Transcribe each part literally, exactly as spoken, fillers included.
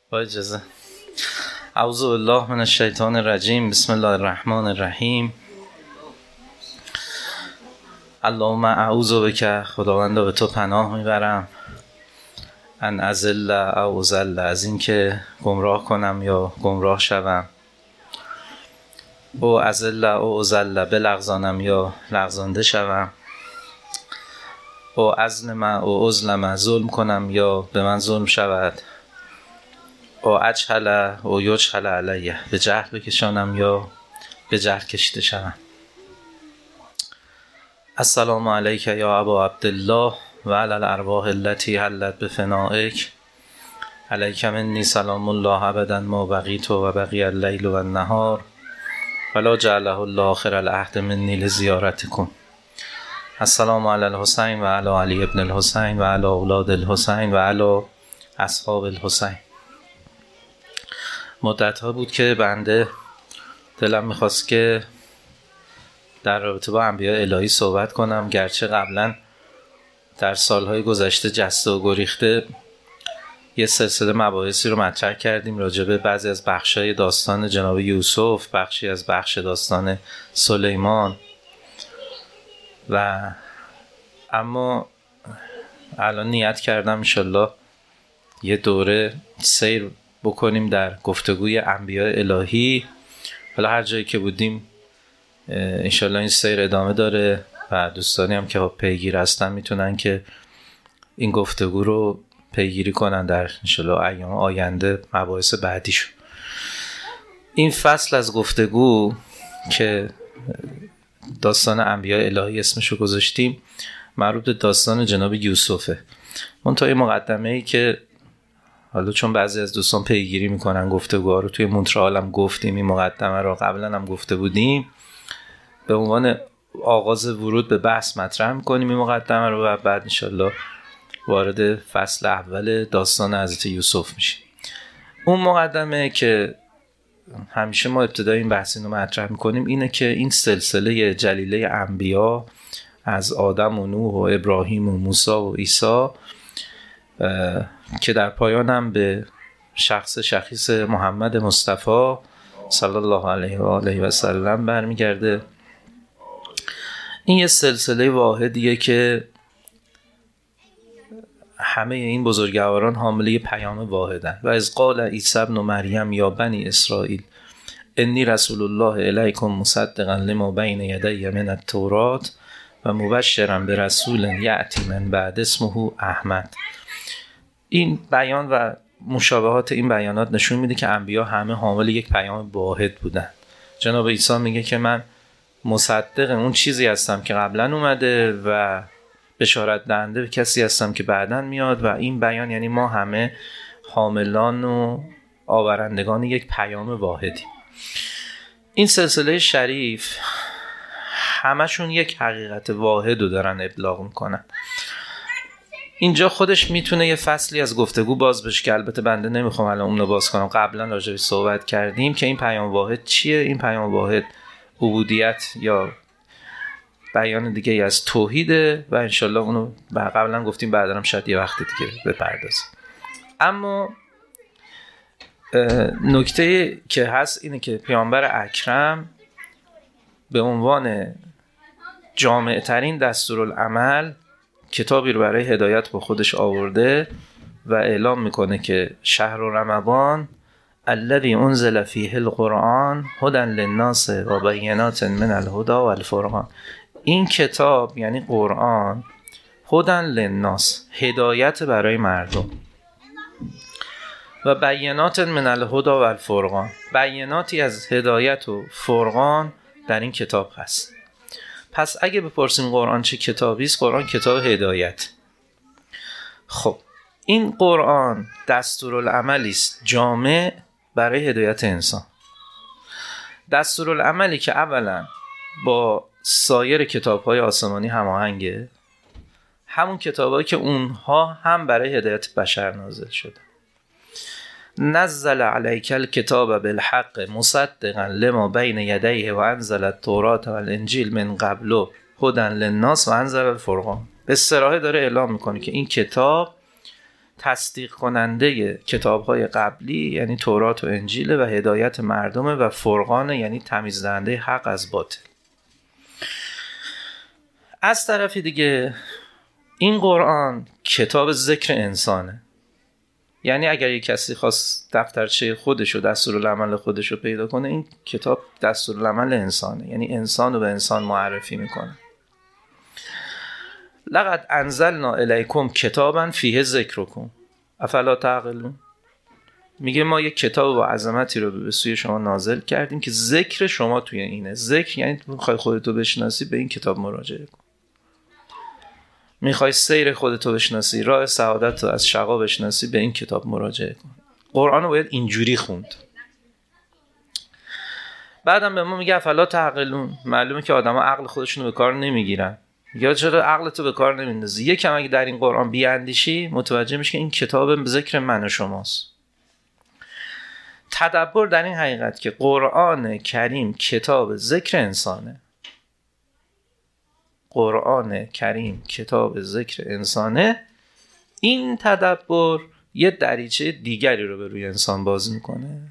با اجازه. اعوذ بالله من الشیطان الرجیم. بسم الله الرحمن الرحیم. اللهم اعوذ بک، خداوندا به تو پناه میبرم، ان اضل او اضل، از این که گمراه کنم یا گمراه شوم، او اضل او اضل، بلغزانم یا لغزانده شوم، او اظلم او اظلم، ظلم کنم یا به من ظلم شود، او اجهل او یجهل علیه، به جهل بکشانم یا به جهل کشیده شوم. السلام علیک یا ابا عبدالله و علی الارواح التي حلت بفنائک، علیک منی سلام الله ابدا ما بقیت و بقی اللیل و النهار ولا جعله الله آخر العهد منی لزیارتکم. السلام علی الحسین و علی علی ابن الحسین و علی اولاد الحسین و علی اصحاب الحسین. مدت ها بود که بنده دلم میخواست که در رابطه با انبیاء الهی صحبت کنم، گرچه قبلا در سالهای گذشته جسته و گریخته یه سلسله مباحثی رو مطرح کردیم راجع به بعضی از بخشای داستان جناب یوسف، بخشی از بخش داستان سلیمان، و اما الان نیت کردم انشالله یه دوره سیر بکنیم در گفتگوی انبیاء الهی. حالا هر جایی که بودیم انشالله این سیر ادامه داره و دوستانی هم که پیگیر هستن میتونن که این گفتگو رو پیگیری کنن در انشالله ایام آینده مباحث بعدیشو. این فصل از گفتگو که داستان انبیاء الهی اسمشو گذاشتیم مربوط به داستان جناب یوسفه. منتها این مقدمه ای که حالا چون بعضی از دوستان پیگیری میکنن گفتگوها رو، توی مونترال هم گفتیم این مقدمه رو، قبلا هم گفته بودیم، به عنوان آغاز ورود به بحث مطرح میکنیم این مقدمه رو و بعد انشالله وارد فصل اول داستان حضرت یوسف میشیم. اون مقدمه که همیشه ما ابتدای این بحث رو مطرح میکنیم اینه که این سلسله جلیله انبیا از آدم و نوح و ابراهیم و موسی و عیسی که در پایان هم به شخص شخیص محمد مصطفی صلی الله علیه و آله و سلم برمیگرده. این یه سلسله واحدیه که همه این بزرگواران حامله یه پیام واحدن. و از قال عیسی ابن مریم یا بنی اسرائیل انی رسول الله الیکم مصدقا لما بین یدی من التورات و مبشرا برسول یأتی من بعد اسمه احمد. این بیان و مشابهات این بیانات نشون میده که انبیا همه حامل یک پیام واحد بودن. جناب عیسی میگه که من مصدق اون چیزی هستم که قبلا اومده و بشارت دهنده به کسی هستم که بعداً میاد، و این بیان یعنی ما همه حاملان و آورندگان یک پیام واحدی. این سلسله شریف همشون یک حقیقت واحد رو دارن ابلاغ میکنن. اینجا خودش میتونه یه فصلی از گفتگو باز بشه که البته بنده نمیخوام الان اون رو باز کنم، قبلا راجعش صحبت کردیم که این پیام واحد چیه. این پیام واحد عبودیت یا بیان دیگه از توحیده و انشالله اونو قبلا گفتیم بعدا هم شاید یه وقت دیگه بپردازیم. اما نکته که هست اینه که پیامبر اکرم به عنوان جامع ترین دستورالعمل کتابی رو برای هدایت با خودش آورده و اعلام میکنه که شهر رمضان الذی انزل فیه القرآن هدی للناس و بینات من الهدی و الفرقان. این کتاب یعنی قرآن هدی للناس، هدایت برای مردم، و بینات من الهدی و الفرقان، بیناتی از هدایت و فرقان در این کتاب هست. پس اگه بپرسیم قرآن چه کتابی است، قرآن کتاب هدایت. خب این قرآن دستورالعملی است جامع برای هدایت انسان. دستورالعملی که اولا با سایر کتاب‌های آسمانی هماهنگه، همون کتابایی که اونها هم برای هدایت بشر نازل شده. نزل علیک الکتاب بالحق مصدقا لما بین یدیه و انزل التوراة و الانجیل من قبل هدی للناس و انزل الفرقان. به صراحت داره اعلام میکنه که این کتاب تصدیق کننده کتاب‌های قبلی یعنی تورات و انجیل و هدایت مردمه و فرقان یعنی تمیز دهنده حق از باطل. از طرفی دیگه این قرآن کتاب ذکر انسانه. یعنی اگر یک کسی خواست دفترچه خودش و دستورالعمل خودش رو پیدا کنه، این کتاب دستورالعمل انسانه، یعنی انسان رو به انسان معرفی میکنه. لقد انزلنا الیکم کتابا فیه ذکرکم افلا تعقلون. میگه ما یک کتاب با عظمتی رو به سوی شما نازل کردیم که ذکر شما توی اینه. ذکر یعنی میخوای خودتو بشناسی، به این کتاب مراجعه کن. میخوای سیر خودتو بشناسی، راه سعادت رو از شقا بشناسی، به این کتاب مراجعه کن. قرآن رو باید اینجوری خوند. بعدم به ما میگه افلا تعقلون. معلومه که آدما عقل خودشونو به کار نمیگیرن. یا چرا عقلتو به کار نمیندازی؟ یکم اگه در این قرآن بیاندیشی متوجه میشی که این کتاب ذکر من و شماست. تدبر در این حقیقت که قرآن کریم کتاب ذکر انسانه. قرآن کریم کتاب ذکر انسانه. این تدبر یه دریچه دیگری رو به روی انسان باز میکنه.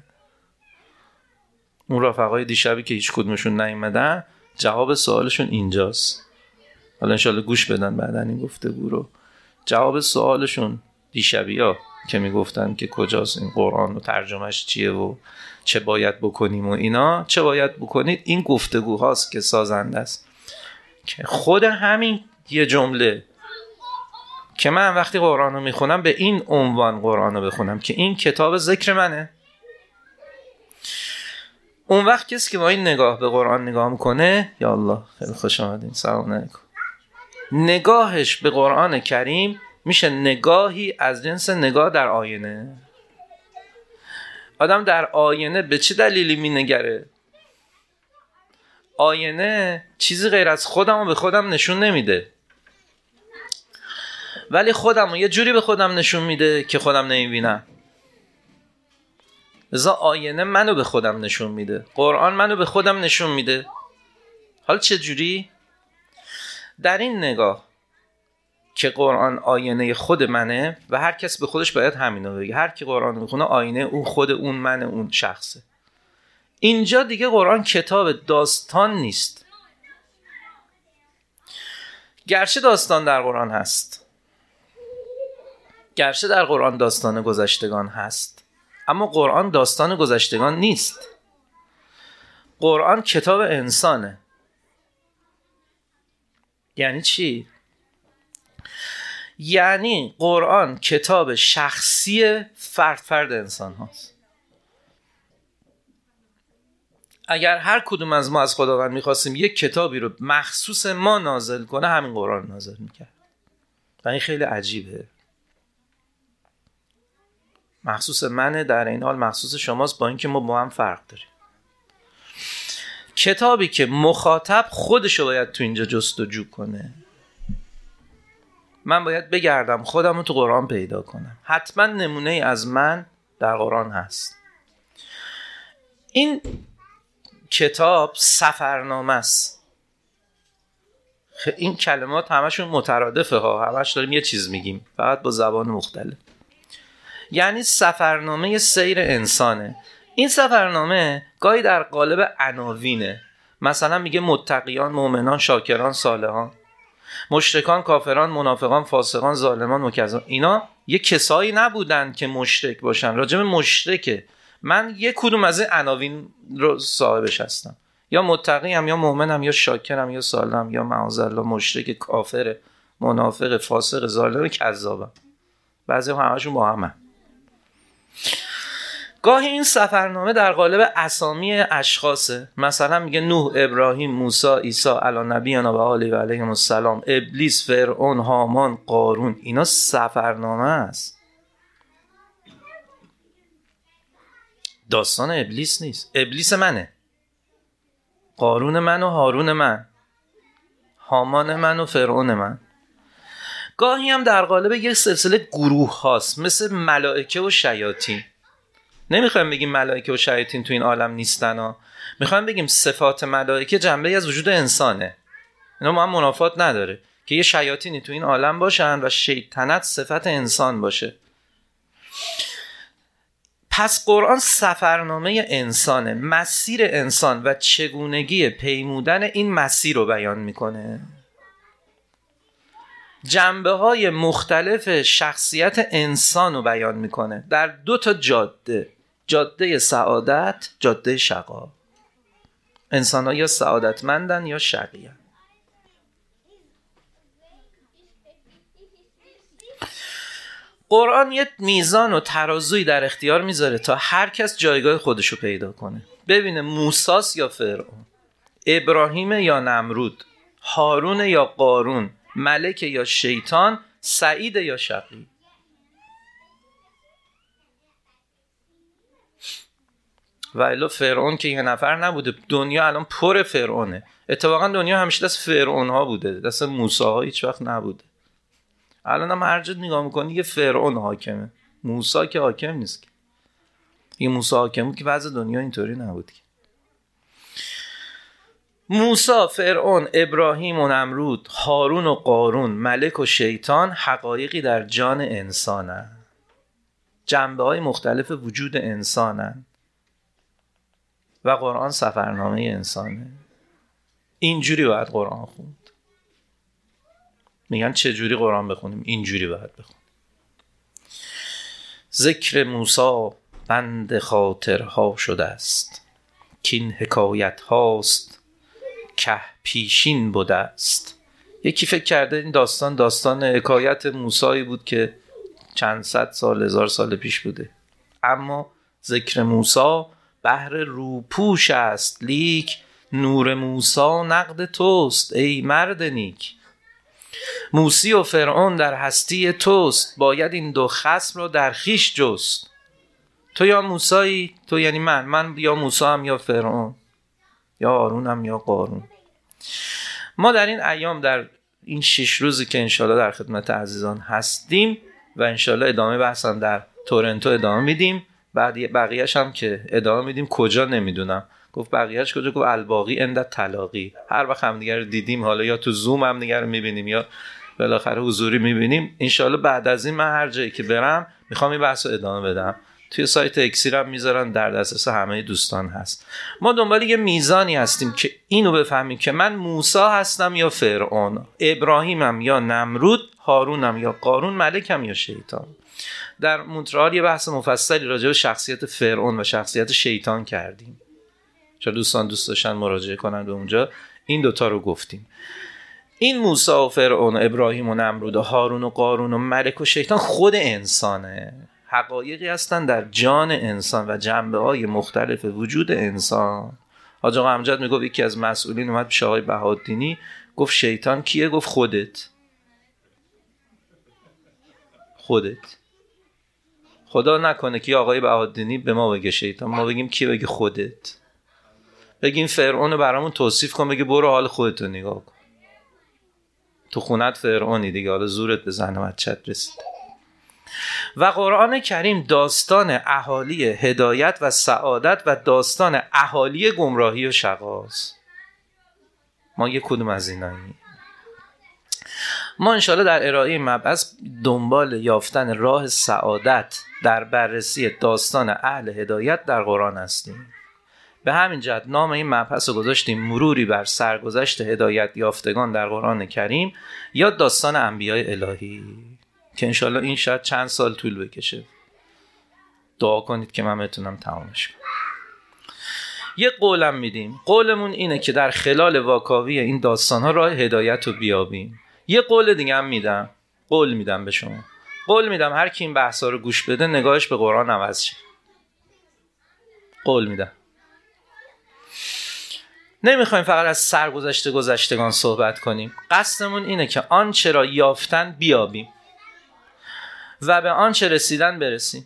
اون رفقای دیشبی که هیچ کدومشون نیومدن، جواب سوالشون اینجاست. حالا انشالله گوش بدن بعدن این گفتگو رو. جواب سوالشون دیشبی ها که میگفتن که کجاست این قرآن و ترجمهش چیه و چه باید بکنیم و اینا، چه باید بکنید، این گفتگو هاست که سازنده است. که خود همین یه جمله که من وقتی قرآن رو میخونم به این عنوان قرآن رو بخونم که این کتاب ذکر منه، اون وقت کسی که با این نگاه به قرآن نگاه میکنه، یا الله خیلی خوش آمدین، سلام علیکم، نگاهش به قرآن کریم میشه نگاهی از جنس نگاه در آینه. آدم در آینه به چه دلیلی مینگره؟ آینه چیزی غیر از خودم رو به خودم نشون نمیده، ولی خودم رو یه جوری به خودم نشون میده که خودم نمیبینم. لذا آینه منو به خودم نشون میده، قرآن منو به خودم نشون میده. حالا چه جوری؟ در این نگاه که قرآن آینه خود منه و هر کس به خودش باید همینو بگه. هر کی قرآن میخونه آینه اون خود اون منه، اون شخصه. اینجا دیگه قرآن کتاب داستان نیست. گرچه داستان در قرآن هست، گرچه در قرآن داستان گذشتگان هست، اما قرآن داستان گذشتگان نیست. قرآن کتاب انسانه. یعنی چی؟ یعنی قرآن کتاب شخصی فرد فرد انسان هاست. اگر هر کدوم از ما از خداوند میخواستیم یک کتابی رو مخصوص ما نازل کنه، همین قرآن نازل میکرد. و این خیلی عجیبه. مخصوص منه، در این حال مخصوص شماست، با اینکه ما با هم فرق داریم. کتابی که مخاطب خودشو باید تو اینجا جستجو کنه. من باید بگردم خودم رو تو قرآن پیدا کنم. حتما نمونه ای از من در قرآن هست. این کتاب سفرنامه است. این کلمات همشون مترادفه ها، همش داریم یه چیز میگیم، فقط با زبان مختلف. یعنی سفرنامه سیر انسانه. این سفرنامه گاهی در قالب عناوینه. مثلا میگه متقیان، مؤمنان، شاکران، صالحان، مشرکان، کافران، منافقان، فاسقان، ظالمان، مکذبان. اینا یه کسایی نبودن که مشرک باشن. راجب مشرکه. من یک کدوم از این عناوین رو صاحبش هستم. یا متقیم، یا مؤمنم، یا شاکرم، یا صالحم، یا معاذالله مشرک، کافر، منافق، فاسق، ظالم، کذابم. بعضی هم همشون با همه. گاهی این سفرنامه در قالب اسامی اشخاصه. مثلا میگه نوح، ابراهیم، موسی، عیسی علی نبینا و آله و علیهم السلام، ابلیس، فرعون، هامان، قارون. اینا سفرنامه است. داستان ابلیس نیست. ابلیس منه، قارون من و هارون من، هامان من و فرعون من. گاهی هم در قالب یک سلسله گروه هاست، مثل ملائکه و شیاطین. نمیخوایم بگیم ملائکه و شیاطین تو این عالم نیستن ها. میخوایم بگیم صفات ملائکه جنبه‌ای از وجود انسانه. اینا ما هم منافات نداره که یه شیاطینی تو این عالم باشن و شیطنت صفت انسان باشه. پس قرآن سفرنامه انسانه، مسیر انسان و چگونگی پیمودن این مسیر رو بیان میکنه. جنبه های مختلف شخصیت انسان رو بیان میکنه در دو تا جاده، جاده سعادت، جاده شقا. انسان ها یا سعادتمندن یا شقیان. قرآن یه میزان و ترازوی در اختیار میذاره تا هر کس جایگاه خودشو پیدا کنه. ببینه موسیٰ یا فرعون، ابراهیم یا نمرود، هارون یا قارون، ملک یا شیطان، سعید یا شقی. و الا فرعون که یه نفر نبوده، دنیا الان پر فرعونه. اتفاقا دنیا همیشه دست فرعون ها بوده، دست موسی ها هیچ وقت نبوده. الان هم هر جا نگاه میکنی یه فرعون حاکمه، موسی که حاکم نیست. یه موسی حاکم بود که وضع دنیا اینطوری نبود. موسی، فرعون، ابراهیم و نمرود، هارون و قارون، ملک و شیطان حقایقی در جان انسانن، جنبه های مختلف وجود انسانن و قرآن سفرنامه انسانه. اینجوری باید قرآن خوند. میگن چه جوری قرآن بخونیم؟ اینجوری باید بخونیم. ذکر موسی بند خاطرها شده است، کین حکایت هاست که پیشین بوده است. یکی فکر کرده این داستان داستان حکایت موسی بود که چند صد سال هزار سال پیش بوده، اما ذکر موسی بحر روپوش است، لیک نور موسی نقد توست ای مرد نیک. موسی و فرعون در هستی توست، باید این دو خصم رو در خیش جست. تو یا موسی، تو یعنی من، من یا موسی هم یا فرعون، یا هارون هم یا قارون. ما در این ایام، در این شش روزی که انشالله در خدمت عزیزان هستیم و انشالله ادامه بحثم در تورنتو ادامه میدیم، بعد بقیهش هم که ادامه میدیم کجا نمیدونم، گفت بقیهش کجا، گفت الباقی عند تلاقی. هر وقت هم دیگه رو دیدیم، حالا یا تو زوم هم دیگه رو میبینیم یا بالاخره حضوری میبینیم، انشالله بعد از این من هر جایی که برم میخوام این بحث رو ادامه بدم. توی سایت اکسیر هم میذارن، در دسترس همه دوستان هست. ما دنبال یه میزانی هستیم که اینو بفهمیم که من موسی هستم یا فرعون، ابراهیمم یا نمرود، هارونم یا قارون، ملکم یا شیطان. در مونترال یه بحث مفصلی راجع به شخصیت فرعون و شخصیت شیطان کردیم. چون دوستان دوست داشتن مراجعه کنن به اونجا، این دوتا رو گفتیم. این موسی و فرعون و ابراهیم و نمرود و هارون و قارون و ملک و شیطان خود انسانه، حقایقی هستن در جان انسان و جنبه های مختلف وجود انسان. حاج آقا امجد میگفت یکی از مسئولین اومد پیش آقای بهاءالدینی گفت شیطان کیه؟ گفت خودت. خودت. خدا نکنه که آقای بهاءالدینی به ما بگه شیطان، ما بگیم کی؟ بگه خودت. بگیم فرعون رو برامون توصیف کن، بگه برو حال خودتو نگاه کن، تو خونت فرعونی دیگه، حالا زورت بزنه بچت رسید. و قرآن کریم داستان اهالی هدایت و سعادت و داستان اهالی گمراهی و شقاست. ما یک کدوم از اینایی. ما انشاءالله در ارائه مبحث دنبال یافتن راه سعادت در بررسی داستان اهل هدایت در قرآن هستیم. به همین جهت نام این مبحث رو گذاشتیم مروری بر سرگذشت هدایت یافتگان در قرآن کریم یا داستان انبیاء الهی، که انشالله این شاید چند سال طول بکشه. دعا کنید که من بتونم تمامش کنم. یه قولم میدیم، قولمون اینه که در خلال واکاوی این داستان‌ها راه هدایت رو بیابیم. یه قول دیگه هم میدم، قول میدم به شما، قول میدم هر کی این بحثا رو گوش بده نگاهش به قرآن عوض شه. قول میدم. نمیخوایم فقط از سرگذشته گذشتگان صحبت کنیم، قصدمون اینه که آنچه را یافتن بیابیم و به آنچه رسیدن برسیم.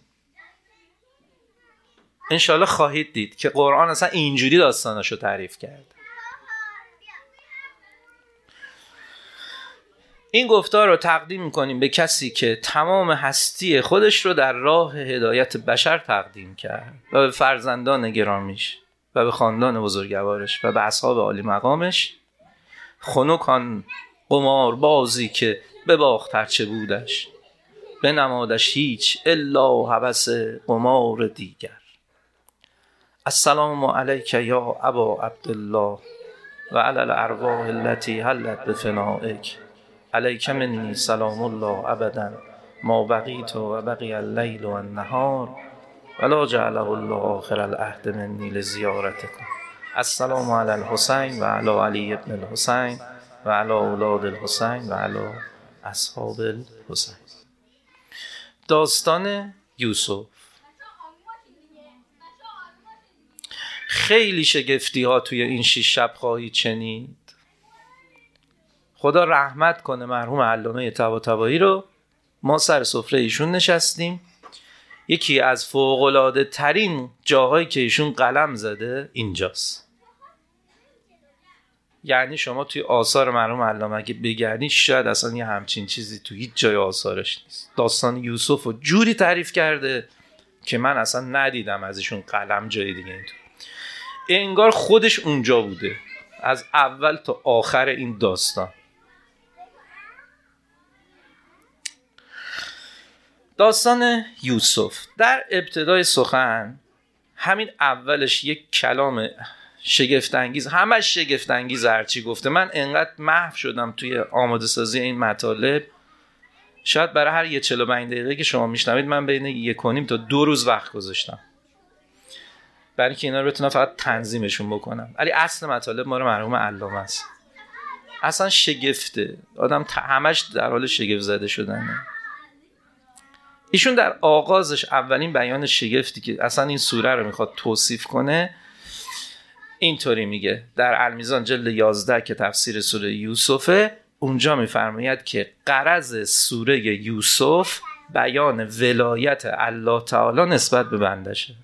انشالله خواهید دید که قرآن اصلا اینجوری داستاناشو تعریف کرد. این گفتار رو تقدیم میکنیم به کسی که تمام هستی خودش رو در راه هدایت بشر تقدیم کرد و به فرزندان گرامیش و به خاندان بزرگوارش و به اصحاب عالی مقامش. خنک آن قمار بازی که بباخت هرچه بودش، بنمادش هیچ الا هوس قمار دیگر. السلام علیک یا ابا عبدالله و علی الارواح التي حلت بفنائک. علیک منی سلام الله ابدا ما بقیت و بقی اللیل و النهار ولا جعله الله آخر العهد منی لزیارتکم. السلام علی الحسین و علی علی ابن الحسین و علی اولاد الحسین و علی اصحاب الحسین. داستان یوسف. خیلی شگفتی ها توی این شش شب خواهید شنید. خدا رحمت کنه مرحوم علامه طباطبایی رو. ما سر سفره ایشون نشستیم. یکی از فوق‌العاده ترین جاهایی که ایشون قلم زده اینجاست. یعنی شما توی آثار مرحوم علامه اگه بگردید شاید اصلا یه همچین چیزی توی هیچ جای آثارش نیست. داستان یوسف رو جوری تعریف کرده که من اصلا ندیدم از ایشون قلم جای دیگه اینطور. انگار خودش اونجا بوده از اول تا آخر این داستان. داستان یوسف در ابتدای سخن همین اولش یک کلام شگفت انگیز، همش شگفت انگیز هرچی گفته. من انقدر محو شدم توی آماده سازی این مطالب، شاید برای هر یه چهل و پنج دقیقه که شما میشنوید من بین یک و نیم تا دو روز وقت گذاشتم برای اینکه اینا رو بتونم فقط تنظیمشون بکنم. ولی اصل مطالب ما رو مرحوم علامه است. اصلا شگفته، آدم همش در حال شگفت زده شدنه. ایشون در آغازش اولین بیان شگفتی که اصلا این سوره رو میخواد توصیف کنه اینطوری میگه در المیزان جلد یازده که تفسیر سوره یوسفه. اونجا میفرماید که غرض سوره یوسف بیان ولایت الله تعالی نسبت به بندشه.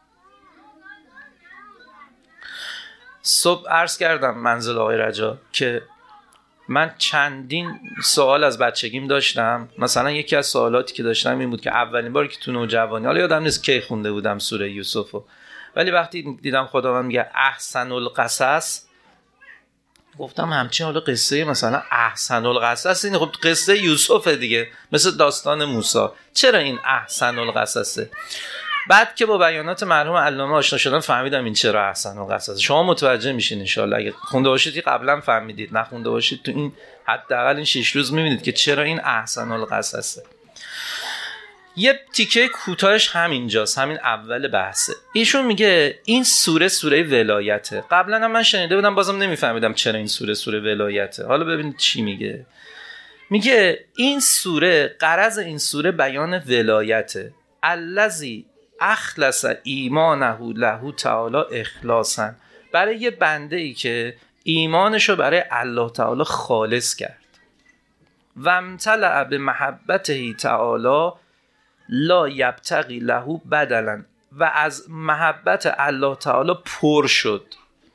صبح عرض کردم منزل آقای رجا که من چندین سوال از بچگیم داشتم. مثلا یکی از سوالاتی که داشتم این بود که اولین باری که تو نوجوانی، حالا یادم نیست کی خونده بودم سوره یوسفو، ولی وقتی دیدم خداوند میگه احسن القصص گفتم همچین حالا قصه مثلا احسن القصص اینه، خب قصه یوسف دیگه، مثل داستان موسی، چرا این احسن القصصه؟ بعد که با بیانات مرحوم علامه آشنا شدم فهمیدم این چرا احسن القصص. شما متوجه میشین ان شاء الله. اگه خونده باشید قبلا فهمیدید، نخونده باشید تو این حداقل این شش روز میبینید که چرا این احسن القصصه. یه تیکه کوتاهش همینجاست، همین اول بحثه. ایشون میگه این سوره سوره ولایته. قبلا هم من شنیده بودم بازم نمیفهمیدم چرا این سوره سوره ولایته. حالا ببینید چی میگه. میگه این سوره غرض این سوره بیان ولایته. الذی اخلص ایمانه له تعالی اخلاصا، برای یه بنده ای که ایمانشو برای الله تعالی خالص کرد. و امتلأ بمحبته تعالی لا یبتغی له بدلا، و از محبت الله تعالی پر شد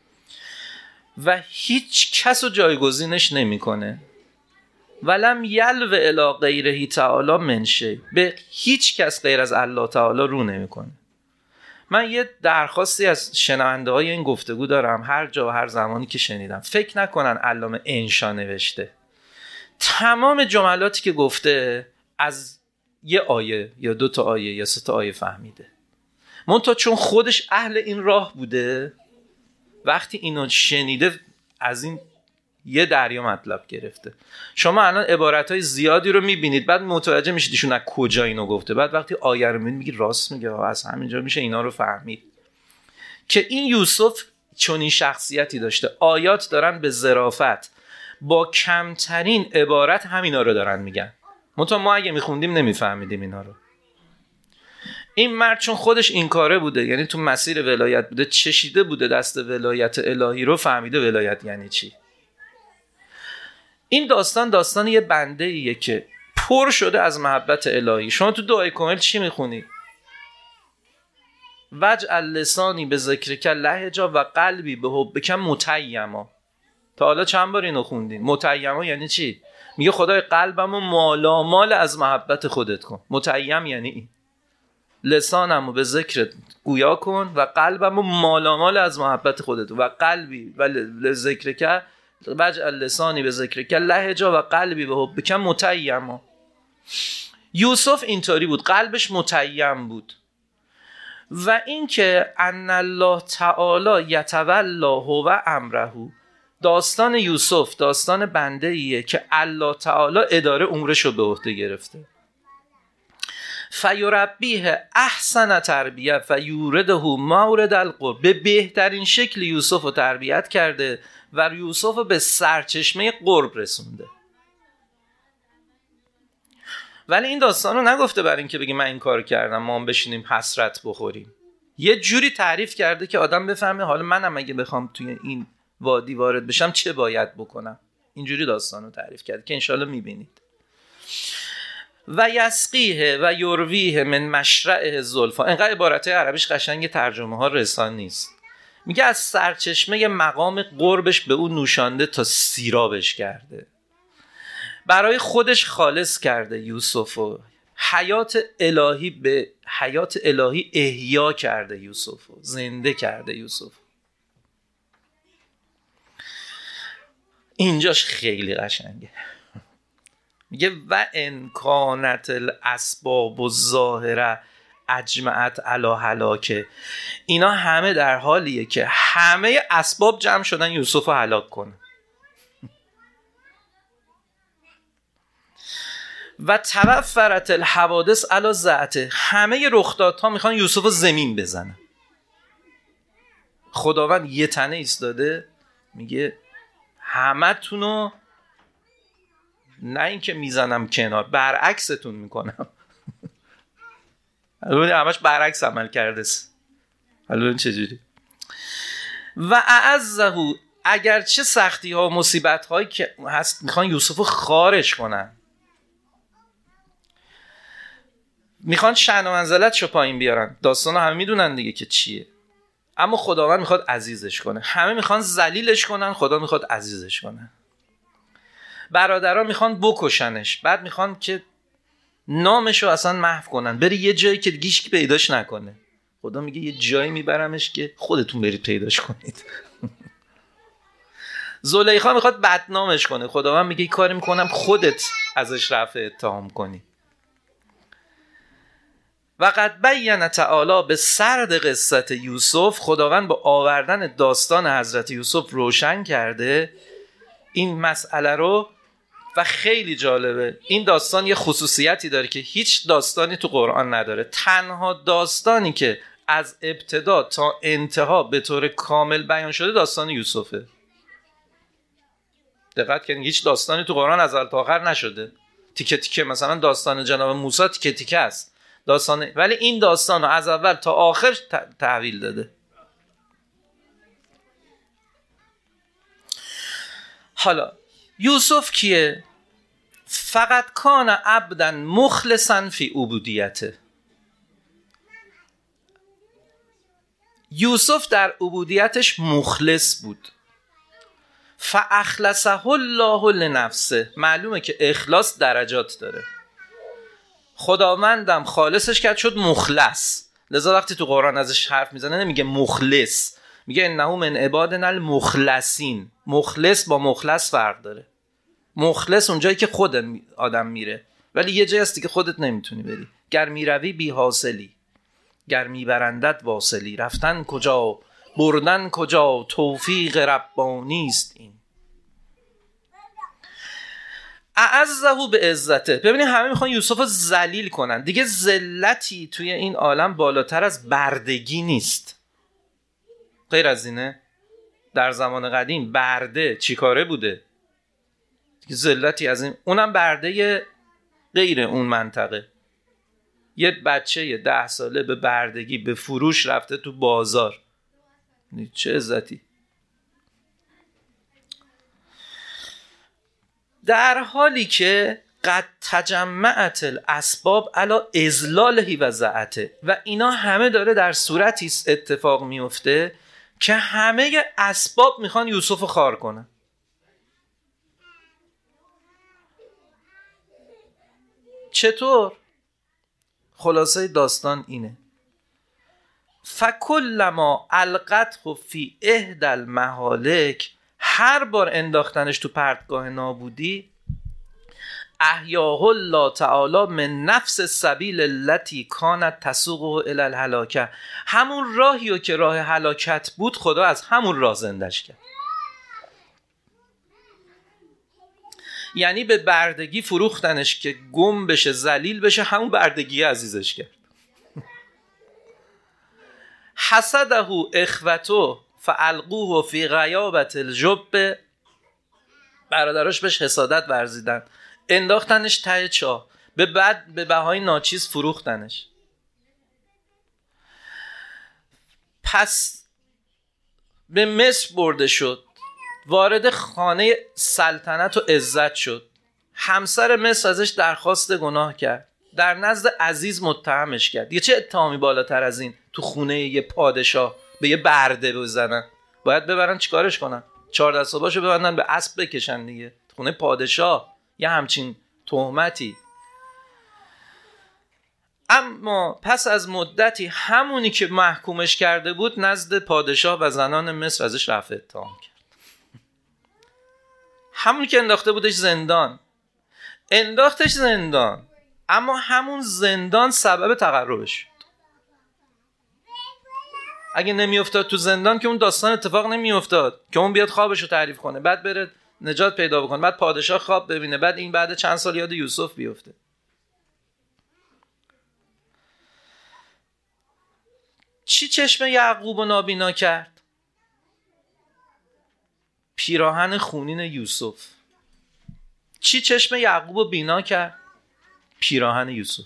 و هیچ کس رو جایگزینش نمی کنه. ولم یلو الی غیره تعالی من شی، به هیچ کس غیر از الله تعالی رو نمی کنه. من یه درخواستی از شنونده های این گفتگو دارم، هر جا و هر زمانی که شنیدم فکر نکنن علامه انشا نوشته. تمام جملاتی که گفته از یه آیه یا دو تا آیه یا سه تا آیه فهمیده. منتها چون خودش اهل این راه بوده، وقتی اینو شنیده از این یه دریا مطلب گرفته. شما الان عبارتهای زیادی رو میبینید بعد متوجه میشید ایشون از کجا اینو گفته. بعد وقتی آیه رو میبینید میگی راست میگه، از همینجا میشه اینا رو فهمید که این یوسف چون این شخصیتی داشته. آیات دارن به ظرافت با کمترین عبارت همینا رو دارن میگن، منتها ما اگه میخوندیم نمیفهمیدیم اینا رو. این مرد چون خودش این کاره بوده، یعنی تو مسیر ولایت بوده، چشیده بوده دست ولایت الهی رو، فهمیده ولایت یعنی چی. این داستان داستان یه بنده ایه که پر شده از محبت الهی. شما تو دعای کامل چی میخونی؟ وجعل لسانی به ذکرک لهجا و قلبی به حبک متیما. تا حالا چند بار اینو خوندین؟ متیما یعنی چی؟ میگه خدای قلبمو مالامال از محبت خودت کن. متیم یعنی این. لسانمو به ذکرت گویا کن و قلبمو مالامال از محبت خودت، و قلبی و لذکرک وجعل لسانی به ذکرک لهجا و قلبی به حبک متیما. یوسف اینطوری بود، قلبش متیم بود. و این که ان الله تعالی یتولی هو امره، داستان یوسف داستان بنده ایه که الله تعالی اداره امورشو به عهده گرفته. فیربیه احسن تربیت و یورده مورد القرب، به بهترین شکل یوسف رو تربیت کرده و یوسف رو به سرچشمه قرب رسونده. ولی این داستان رو نگفته برای این که بگیم من این کار کردم ما هم بشینیم حسرت بخوریم. یه جوری تعریف کرده که آدم بفهمه حالا منم اگه بخوام توی این وادی وارد بشم چه باید بکنم. اینجوری داستان رو تعریف کرده که انشالله میبینید. و یسقیه و یرویه من مشرعه زلفا. اینقدر عبارت عربیش قشنگ، ترجمه ها رسان نیست. میگه از سرچشمه مقام قربش به اون نوشانده تا سیرابش کرده، برای خودش خالص کرده یوسفو، حیات الهی به حیات الهی احیا کرده یوسفو، زنده کرده یوسف. اینجاش خیلی قشنگه. میگه و ان کانت الاسباب الظاهره اجمعت علی هلاکه. اینا همه در حالیه که همه اسباب جمع شدن یوسف رو هلاک کنن. و توفرت الحوادث علی ذاته، همه رخدادها میخوان یوسف رو زمین بزنن. خداوند یه تنه ایستاده میگه همه تونو نه این که میزنم کنار، برعکستون میکنم. البته همش برعکس عمل کرده است. البته چجوری؟ و اعزه، اگرچه سختی ها و مصیبت هایی که هست میخوان یوسف رو خارج کنن، میخوان شأن و منزلتشو پایین بیارن، داستان همه میدونن دیگه که چیه، اما خداوند میخواد عزیزش کنه. همه میخوان ذلیلش کنن، خدا میخواد عزیزش کنه. برادرها میخوان بکشنش، بعد میخوان که نامشو اصلا محو کنن، بری یه جایی که هیچ پیداش نکنه. خدا میگه یه جایی میبرمش که خودتون برید پیداش کنید. زلیخا میخواد بدنامش کنه، خداوند میگه این کاری میکنم خودت ازش رفع اتهام کنی. و قد بین تعالی به سرد قصت یوسف، خداوند با آوردن داستان حضرت یوسف روشن کرده این مسئله رو. و خیلی جالبه این داستان، یه خصوصیتی داره که هیچ داستانی تو قرآن نداره. تنها داستانی که از ابتدا تا انتها به طور کامل بیان شده داستان یوسفه. دقت کنید هیچ داستانی تو قرآن از اول تا آخر نشده. تیکه تیکه، مثلا داستان جناب موسی تیکه تیکه است داستان، ولی این داستان رو از اول تا آخر تحویل داده. حالا یوسف کیه؟ فقط کان عبدا مخلصا فی عبودیته. یوسف در عبودیتش مخلص بود. فاخلصه الله لنفسه. معلومه که اخلاص درجات داره. خداوندم خالصش کرد شد مخلص. لذا وقتی تو قرآن ازش حرف میزنه نمیگه مخلص، میگه انه من عبادنا المخلصین. مخلص با مخلص فرق داره. مخلص اونجایی که خود آدم میره، ولی یه جایی هستی که خودت نمیتونی بری. گر میروی بی حاصلی، گر میبرندت واصلی. رفتن کجا بردن کجا، توفیق ربانی است این. اعزه به عزته. ببینید همه میخوان یوسف رو ذلیل کنن. دیگه ذلتی توی این عالم بالاتر از بردگی نیست. غیر از اینه در زمان قدیم برده چی کاره بوده؟ ذلتی از این، اونم برده غیر اون منطقه. یه بچه ده ساله به بردگی به فروش رفته تو بازار، چه عزتی. در حالی که قد تجمعت الاسباب علی اذلالهی و ذاته، و اینا همه داره در صورتی اتفاق میفته که همه اسباب میخوان یوسف رو خار کنن. چطور؟ خلاصه داستان اینه: فکلما القته فی احدی المهالک، هر بار انداختنش تو پرتگاه نابودی، احیاه الله تعالی من نفس السبیل التي کانت تسوقه الی الهلاکه. همون راهیو که راه هلاکت بود خدا از همون راه زندش کرد. یعنی به بردگی فروختنش که گم بشه، ذلیل بشه، همون بردگی عزیزش کرد. حسده اخوته فالقوه فی غیابت الجب. برادراش بهش حسادت ورزیدن، انداختنش ته چاه، به بعد به بهای ناچیز فروختنش. پس به مصر برده شد، وارد خانه سلطنت و عزت شد. همسر مصر ازش درخواست گناه کرد، در نزد عزیز متهمش کرد. یه چه اتهامی بالاتر از این تو خونه یه پادشاه به یه برده بزنن؟ باید ببرن چیکارش کنن؟ چهار دستاباشو ببندن به اسب بکشن دیگه. خونه پادشاه یه همچین تهمتی. اما پس از مدتی همونی که محکومش کرده بود نزد پادشاه و زنان مصر ازش رفع اتهام کرد. همونی که انداخته بودش زندان، انداختش زندان، اما همون زندان سبب تقربش شد. اگه نمی افتاد تو زندان که اون داستان اتفاق نمی افتاد که اون بیاد خوابشو تعریف کنه، بعد بره نجات پیدا بکنه، بعد پادشاه خواب ببینه، بعد این بعد چند سال یاد یوسف بیفته. چی چشم یعقوب رو نابینا کرد؟ پیراهن خونین یوسف. چی چشم یعقوب رو بینا کرد؟ پیراهن یوسف.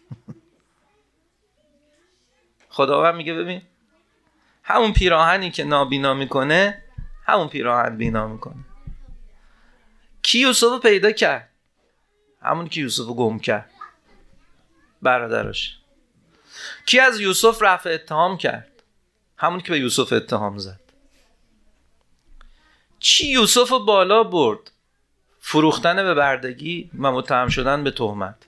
خداوند میگه ببین، همون پیراهنی که نابینا میکنه همون پیراهن بینا میکنه. کی یوسف رو پیدا کرد؟ همون که یوسف رو گم کرد، برادرش. کی از یوسف رفع اتهام کرد؟ همون که به یوسف اتهام زد. چی یوسف رو بالا برد؟ فروختن به بردگی و متهم شدن به تهمت.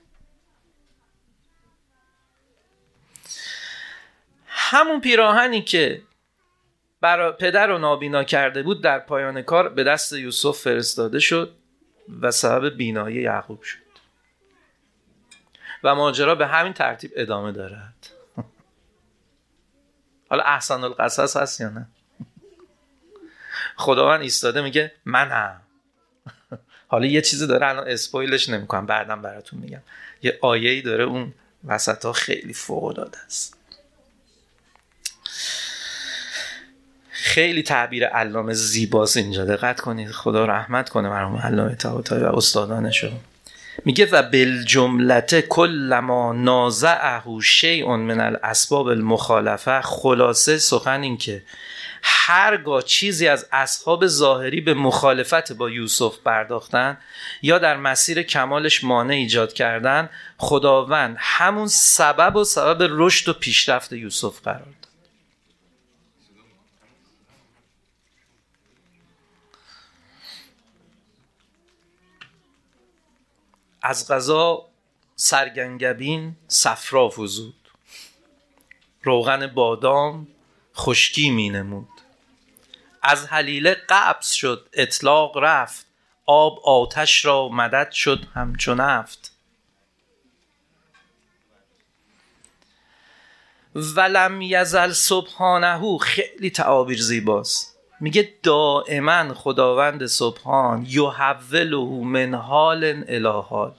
همون پیراهنی که برای پدر رو نابینا کرده بود در پایان کار به دست یوسف فرستاده شد و سبب بینایی یعقوب شد. و ماجرا به همین ترتیب ادامه دارد. حالا احسن القصص هست یا نه؟ خداوند ایستاده میگه منم. حالا یه چیزی داره، الان اسپویلش نمیکنم، بعدم براتون میگم. یه آیه‌ای داره اون وسطا خیلی فوق‌العاده است. خیلی تعبیر علامه زیباست اینجا، دقت کنید. خدا رحمت کنه مرحوم علامه طباطبایی و استادانشو. میگه و بالجملته کل ما نازعه شیء من الاسباب المخالفه. خلاصه سخن این که هرگاه چیزی از اصحاب ظاهری به مخالفت با یوسف پرداختن یا در مسیر کمالش مانع ایجاد کردن، خداوند همون سبب و سبب رشد و پیشرفت یوسف قرار داد. از قضا سرگنگبین صفرا فزود، روغن بادام خشکی می نمود. از حلیله قبض شد اطلاق رفت، آب آتش را مدد شد همچو نفت. ولم یزل سبحانه، خیلی تعابیر زیباست. میگه دائما خداوند سبحان یحوله من حال الی حال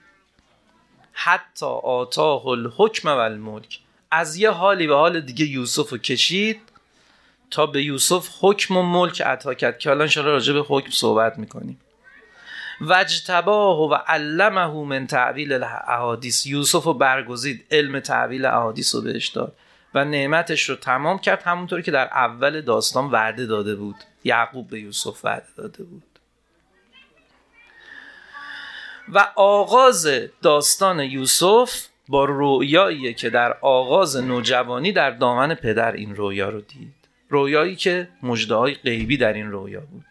حتی آتاه الحکم و الملک. از یه حالی به حال دیگه یوسف رو کشید تا به یوسف حکم و ملک عطا کرد که حالا انشاءالله راجع به حکم صحبت میکنیم. واجتباه و علمه من تعویل الاحادیث. یوسف رو برگزید، علم تعویل احادیث رو بهش داد و نعمتش رو تمام کرد، همونطوری که در اول داستان وعده داده بود. یعقوب به یوسف وعده داده بود. و آغاز داستان یوسف با رویاییه که در آغاز نوجوانی در دامن پدر این رویا رو دید. رویایی که مژده‌های غیبی در این رویا بود.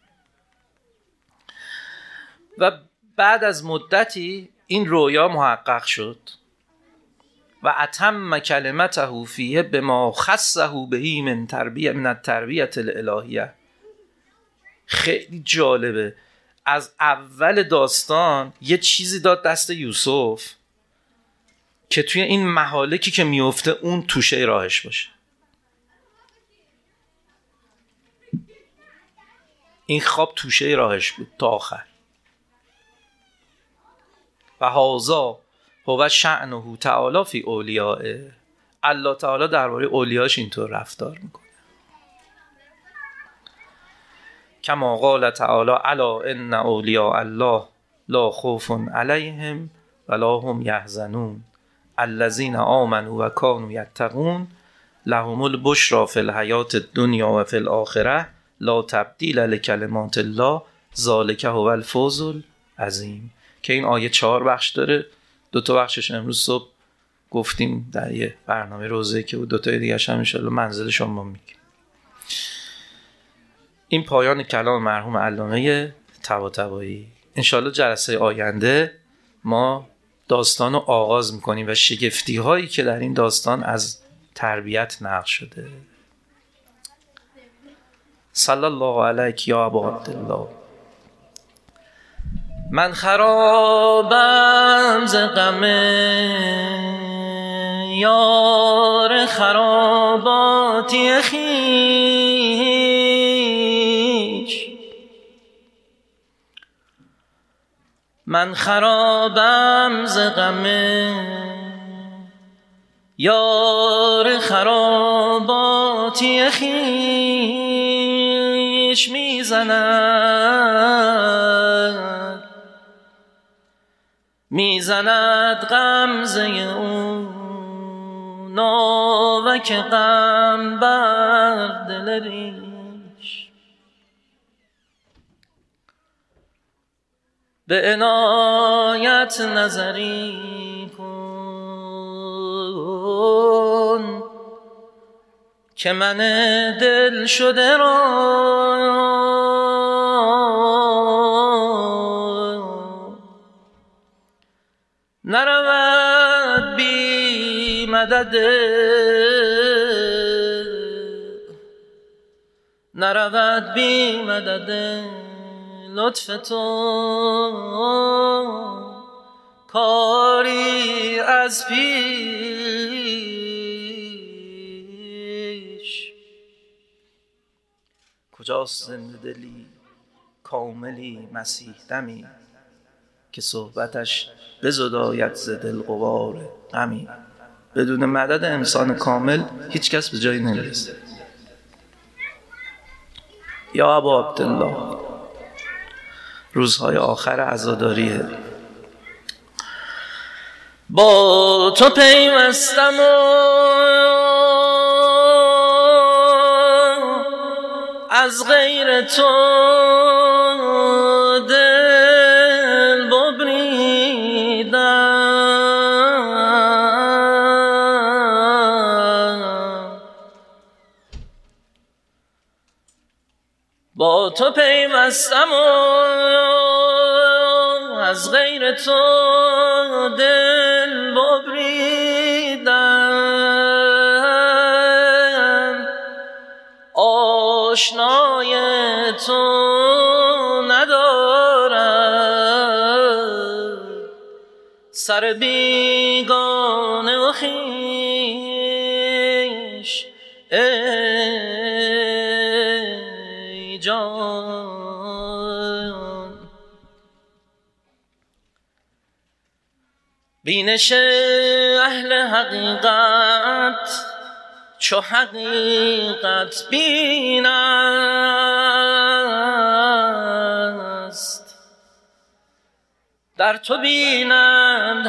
و بعد از مدتی این رویا محقق شد و اتم کلمته فیه بما خصه بهی من تربیه من التربیه الالهیه. خیلی جالبه. از اول داستان یه چیزی داد دست یوسف که توی این مهالکی که میفته اون توشه راهش باشه. این خواب توشه راهش بود تا آخر. و هازا هو شأنه تعالی فی اولیائه. الله تعالی درباره اولیاش اینطور رفتار میکنه. کما قال تعالی الا ان اولیاء الله لا خوف علیهم ولا هم یحزنون الذین آمنوا و کانوا یتقون لهم البشری فی الحیاة الدنیا و فی الاخره لا تبدیل لکلمات الله ذلک هو الفوز العظیم. که این آیه چهار بخش داره. دو تا بخشش امروز صبح گفتیم در یه برنامه روزه که بود، دو تا دیگه هم ان شاءالله منزل شما میگیم. این پایان کلام مرحوم علامه طباطبایی. ان شاءالله جلسه آینده ما داستان رو آغاز میکنیم و شگفتی هایی که در این داستان از تربیت نقل شده. صلی الله علیک یا ابا عبدالله. من خرابم ز غم یار خراباتی خویش. من خرابم ز غم یار خراباتی خویش. میزند میزند غمزه او ناوک غم بر دل ریش. به عنایت نظری کن که من دل شده را نرود بی مدد نرود بی مدد لطف تو کاری از پیش. کجاست زنده دلی کاملی مسیح دمی که صحبتش بزداید ز دل غبار غمی. بدون مدد انسان کامل هیچ کس به جایی نمیرسه. یا ابا عبدالله، روزهای آخر عزاداریه. با تو پیوستم و از غیر تو دل ببریدم. با تو پیوستم و از غیر تو دل ببریدم. آشنای تو ندارد سر بیگانه و خویش. ای جان بینش اهل حقیقت چو حقیقت بین است. در تو بینند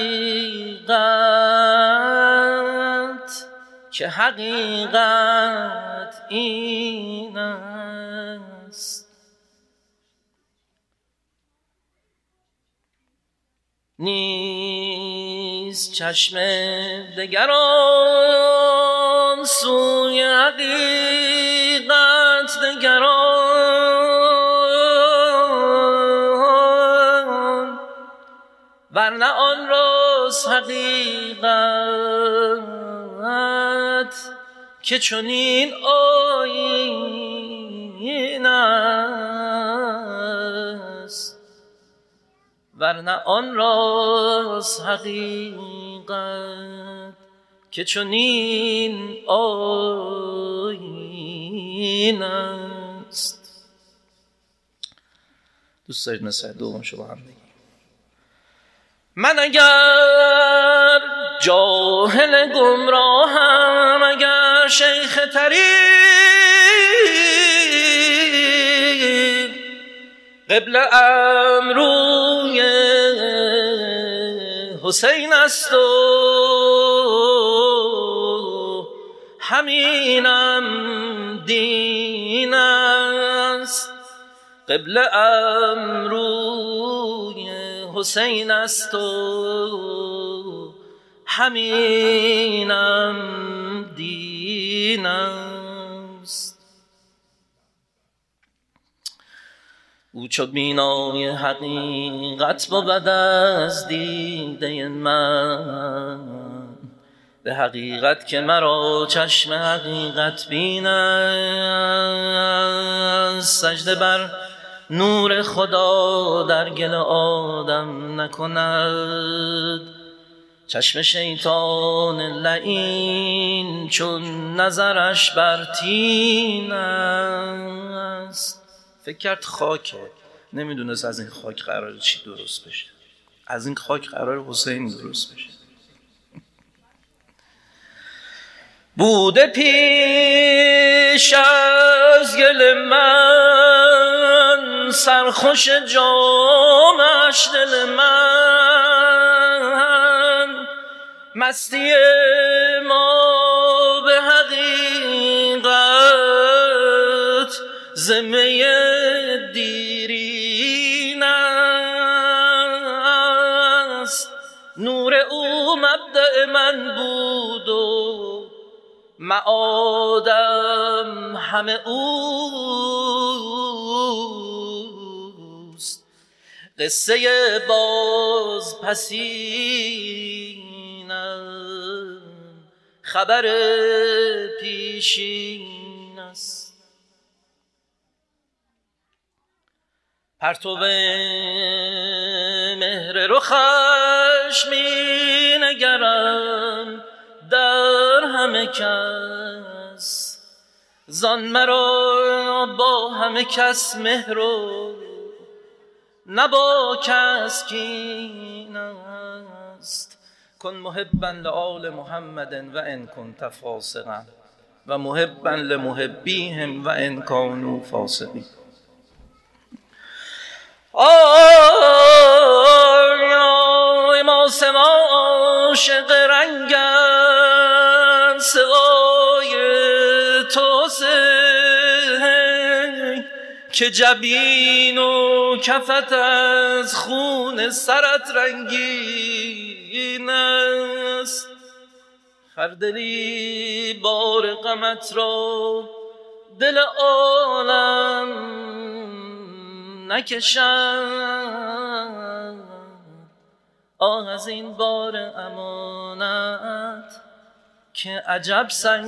حقیقت که حقیقت این است. نیست چشم دگران سوی حقیقت دگران، ورنه آن راست حقیقت که چنین آیین است. ورنه آن راست حقیقت که چنین آیین است. دوست دارید مثل دوم شو با هم بگیم. من اگر جاهل گمراهم، اگر شیخ طریق، قبله ام روی حسین است و همینم دین است. قبله ام روی حسین است و همینم دین است. او چو بینای حقیقت بود از دیده من، به حقیقت که مرا چشم حقیقت بین است. سجده بر نور خدا در گل آدم نکند، چشم شیطان لعین چون نظرش بر تین است. فکر کرد خاکه، نمیدونست از این خاک قراره چی درست بشه. از این خاک قراره حسین درست بشه. بوده پیش از گل من، سرخوش جامش دل من، مستی ما به حقیقت زمه دیرین است. نور او مبدأ من بود و معادم همه اوست. قصه باز پسینم، خبر پیشین است. پرتو مهر رخش می نگرم در همه کس، زان مرا با همه کس مهر و نه با کس کین است. کن محبا لآل محمد و ان کنت فاسقا و محبا لمحبیهم و ان کانوا فاسقین. آی ما سما عاشق رنگن، سوای تو سه که جبین و کفت از خون سرت رنگین است. خردلی بار غمت را دل عالم نکشم، آه از این بار امانت که عجب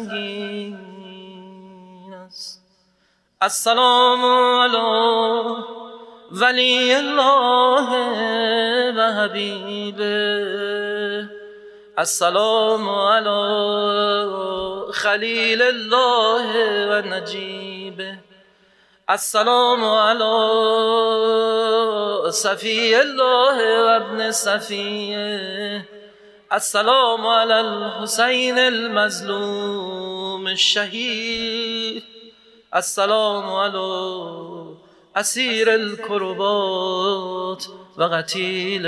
سنگین است. السلام علی ولی الله و حبیبه، السلام علی خلیل الله و نجیبه، السلام علی صفی الله و ابن صفیه، السلام علی الحسین المظلوم الشهید، السلام علی اسیر الکربات و قتیل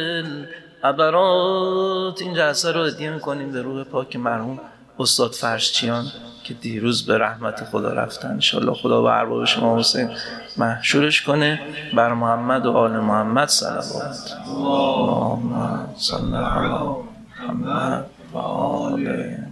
العبرات. این جلسه رو هدیه میکنیم به روح پاک مرحوم استاد فرشچیان که دیروز به رحمت خدا رفتن. انشالله خدا به ارواح شما حسین محشورش کنه. بر محمد و آل محمد صلوات. اللهم صل علی محمد و آل